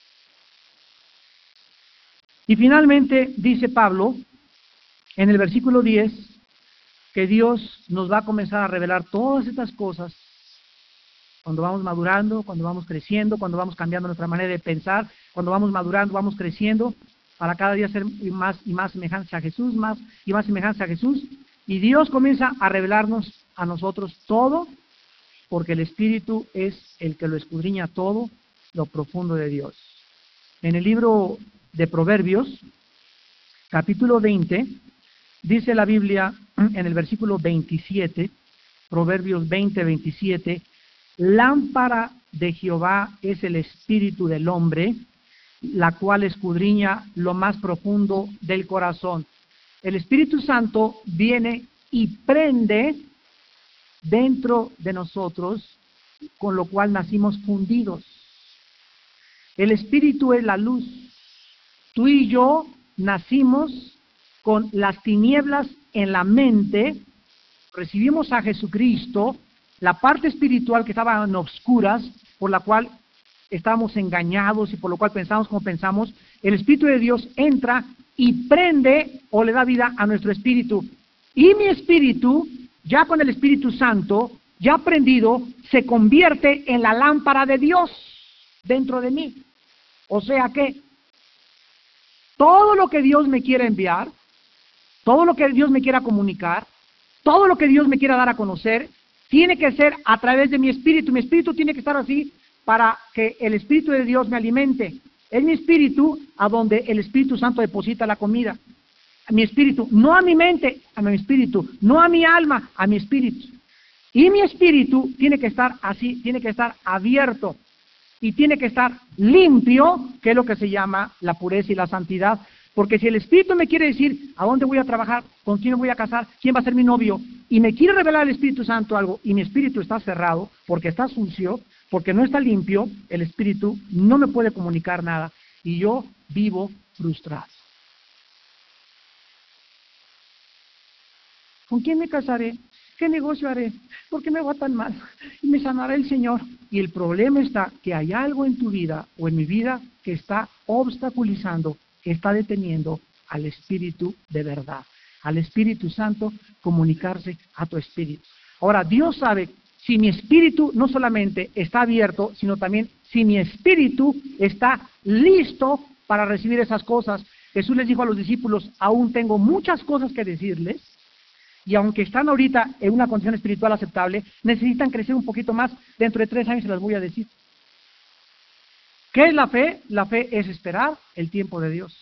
Y finalmente dice Pablo en el versículo diez que Dios nos va a comenzar a revelar todas estas cosas cuando vamos madurando, cuando vamos creciendo, cuando vamos cambiando nuestra manera de pensar, cuando vamos madurando, vamos creciendo para cada día ser más y más semejanza a Jesús, más y más semejanza a Jesús, y Dios comienza a revelarnos a nosotros todo, porque el Espíritu es el que lo escudriña todo, lo profundo de Dios. En el libro de Proverbios, capítulo veinte, dice la Biblia en el versículo veintisiete, Proverbios veinte, veintisiete, lámpara de Jehová es el espíritu del hombre, la cual escudriña lo más profundo del corazón. El Espíritu Santo viene y prende dentro de nosotros, con lo cual nacimos fundidos. El Espíritu es la luz. Tú y yo nacimos con las tinieblas en la mente, recibimos a Jesucristo, la parte espiritual que estaba en obscuras, por la cual estábamos engañados y por lo cual pensamos como pensamos, el Espíritu de Dios entra y prende o le da vida a nuestro espíritu. Y mi espíritu, ya con el Espíritu Santo, ya prendido, se convierte en la lámpara de Dios dentro de mí. O sea que todo lo que Dios me quiera enviar, todo lo que Dios me quiera comunicar, todo lo que Dios me quiera dar a conocer, tiene que ser a través de mi espíritu. Mi espíritu tiene que estar así para que el Espíritu de Dios me alimente. Es mi espíritu a donde el Espíritu Santo deposita la comida. A mi espíritu, no a mi mente, a mi espíritu, no a mi alma, a mi espíritu. Y mi espíritu tiene que estar así, tiene que estar abierto y tiene que estar limpio, que es lo que se llama la pureza y la santidad. Porque si el Espíritu me quiere decir a dónde voy a trabajar, con quién me voy a casar, quién va a ser mi novio, y me quiere revelar el Espíritu Santo algo, y mi espíritu está cerrado, porque está sucio, porque no está limpio, el Espíritu no me puede comunicar nada, y yo vivo frustrado. ¿Con quién me casaré? ¿qué negocio haré? ¿Por qué me va tan mal? Y me sanará el Señor. Y el problema está que hay algo en tu vida o en mi vida que está obstaculizando, que está deteniendo al Espíritu de verdad, al Espíritu Santo comunicarse a tu espíritu. Ahora, Dios sabe si mi espíritu no solamente está abierto, sino también si mi espíritu está listo para recibir esas cosas. Jesús les dijo a los discípulos, aún tengo muchas cosas que decirles, y aunque están ahorita en una condición espiritual aceptable, necesitan crecer un poquito más. Dentro de tres años se las voy a decir. ¿Qué es la fe? La fe es esperar el tiempo de Dios.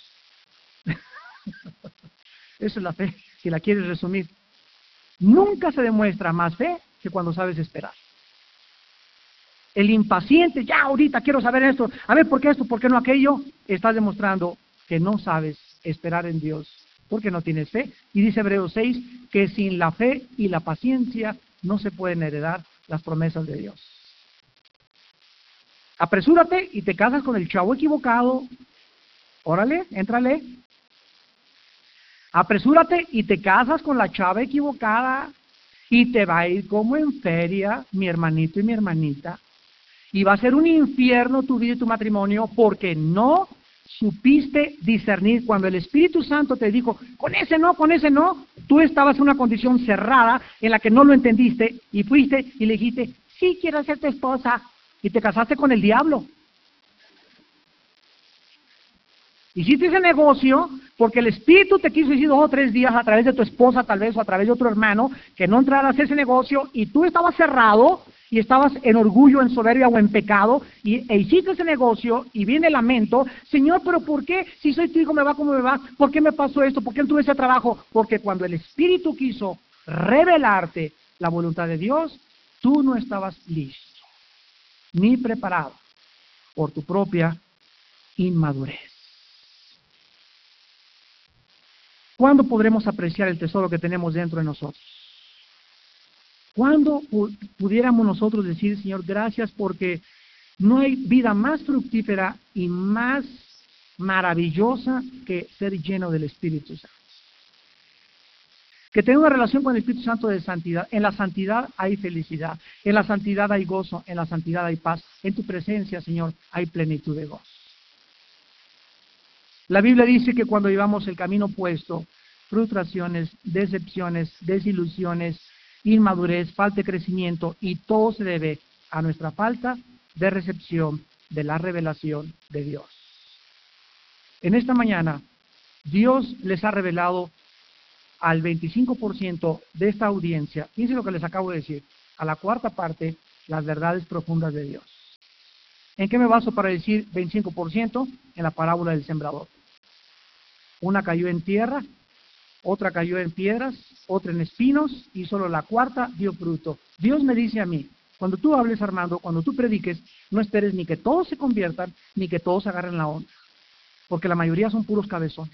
Esa es la fe, si la quieres resumir. Nunca se demuestra más fe que cuando sabes esperar. El impaciente, ya ahorita quiero saber esto, a ver por qué esto, por qué no aquello, estás demostrando que no sabes esperar en Dios, porque no tienes fe. Y dice Hebreos seis que sin la fe y la paciencia no se pueden heredar las promesas de Dios. Apresúrate y te casas con el chavo equivocado. Órale, éntrale. Apresúrate y te casas con la chava equivocada y te va a ir como en feria, mi hermanito y mi hermanita. Y va a ser un infierno tu vida y tu matrimonio porque no supiste discernir. Cuando el Espíritu Santo te dijo, con ese no, con ese no, tú estabas en una condición cerrada en la que no lo entendiste y fuiste y le dijiste, sí quiero ser tu esposa, y te casaste con el diablo. Hiciste ese negocio porque el Espíritu te quiso decir dos o tres días a través de tu esposa tal vez o a través de otro hermano que no entraras a ese negocio y tú estabas cerrado y estabas en orgullo, en soberbia o en pecado y, e hiciste ese negocio y viene el lamento, Señor, pero ¿por qué? Si soy tu hijo me va como me va, ¿por qué me pasó esto? ¿Por qué no tuve ese trabajo? Porque cuando el Espíritu quiso revelarte la voluntad de Dios, tú no estabas listo ni preparado por tu propia inmadurez. ¿Cuándo podremos apreciar el tesoro que tenemos dentro de nosotros? ¿Cuándo pudiéramos nosotros decir, Señor, gracias porque no hay vida más fructífera y más maravillosa que ser lleno del Espíritu Santo? Que tenga una relación con el Espíritu Santo de santidad. En la santidad hay felicidad, en la santidad hay gozo, en la santidad hay paz. En tu presencia, Señor, hay plenitud de gozo. La Biblia dice que cuando llevamos el camino opuesto, frustraciones, decepciones, desilusiones, inmadurez, falta de crecimiento, y todo se debe a nuestra falta de recepción de la revelación de Dios. En esta mañana, Dios les ha revelado al veinticinco por ciento de esta audiencia, fíjense lo que les acabo de decir, a la cuarta parte, las verdades profundas de Dios. ¿En qué me baso para decir veinticinco por ciento? En la parábola del sembrador. Una cayó en tierra, otra cayó en piedras, otra en espinos, y solo la cuarta dio fruto. Dios me dice a mí, cuando tú hables, Armando, cuando tú prediques, no esperes ni que todos se conviertan, ni que todos agarren la onda, porque la mayoría son puros cabezones.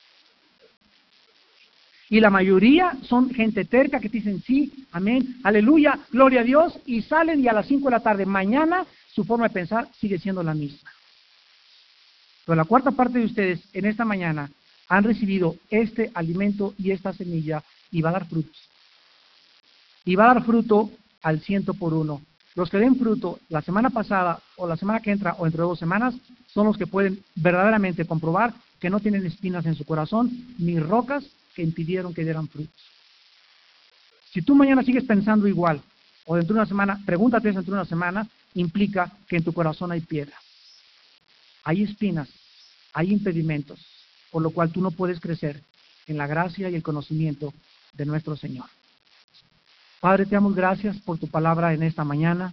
Y la mayoría son gente terca que te dicen sí, amén, aleluya, gloria a Dios, y salen y a las cinco de la tarde, mañana, su forma de pensar sigue siendo la misma. Pero la cuarta parte de ustedes, en esta mañana, han recibido este alimento y esta semilla, y va a dar frutos. Y va a dar fruto al ciento por uno. Los que den fruto la semana pasada, o la semana que entra, o entre dos semanas, son los que pueden verdaderamente comprobar que no tienen espinas en su corazón, ni rocas que impidieron que dieran frutos. Si tú mañana sigues pensando igual, o dentro de una semana, pregúntate eso dentro de una semana, implica que en tu corazón hay piedras, hay espinas, hay impedimentos, por lo cual tú no puedes crecer en la gracia y el conocimiento de nuestro Señor. Padre, te damos gracias por tu palabra en esta mañana,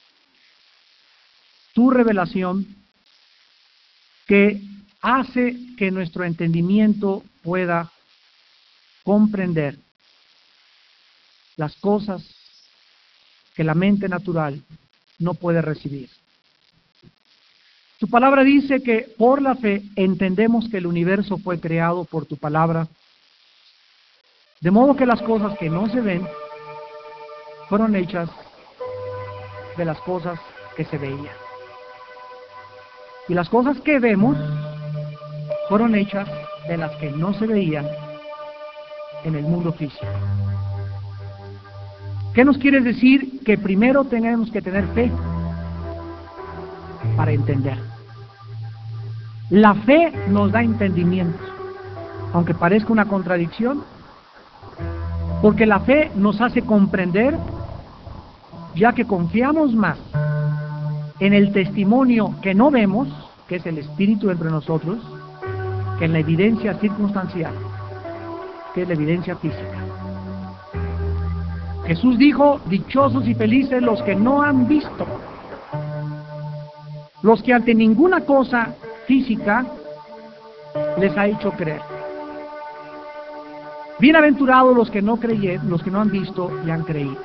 tu revelación que hace que nuestro entendimiento pueda comprender las cosas que la mente natural no puede recibir. Tu palabra dice que por la fe entendemos que el universo fue creado por tu palabra, de modo que las cosas que no se ven fueron hechas de las cosas que se veían. Y las cosas que vemos fueron hechas de las que no se veían en el mundo físico. ¿Qué nos quiere decir? Que primero tenemos que tener fe para entender. La fe nos da entendimiento, aunque parezca una contradicción, porque la fe nos hace comprender, ya que confiamos más en el testimonio que no vemos, que es el Espíritu entre nosotros, que en la evidencia circunstancial, que es la evidencia física. Jesús dijo, dichosos y felices los que no han visto, los que ante ninguna cosa física les ha hecho creer. Bienaventurados los que no creyeron, los que no han visto y han creído,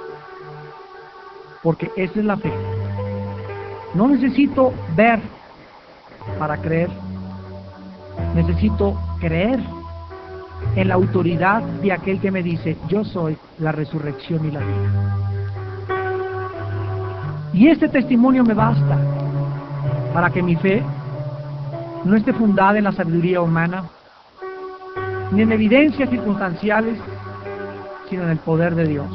porque esa es la fe. No necesito ver para creer, necesito creer en la autoridad de aquel que me dice, yo soy la resurrección y la vida. Y este testimonio me basta para que mi fe no esté fundada en la sabiduría humana, ni en evidencias circunstanciales, sino en el poder de Dios,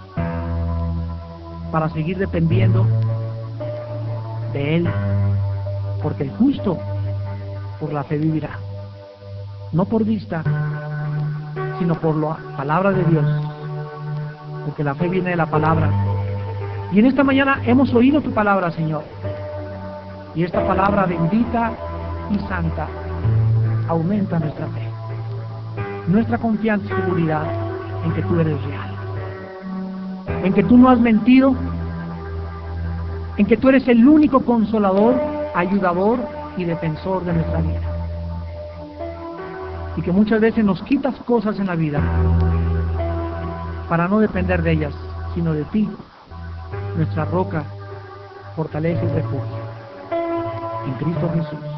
para seguir dependiendo de Él, porque el justo por la fe vivirá, no por vista, sino por la palabra de Dios, porque la fe viene de la palabra. Y en esta mañana hemos oído tu palabra, Señor, y esta palabra bendita y santa aumenta nuestra fe, nuestra confianza y seguridad en que tú eres real, en que tú no has mentido, en que tú eres el único consolador, ayudador y defensor de nuestra vida, y que muchas veces nos quitas cosas en la vida para no depender de ellas, sino de ti, nuestra roca, fortaleza y refugio, en Cristo Jesús.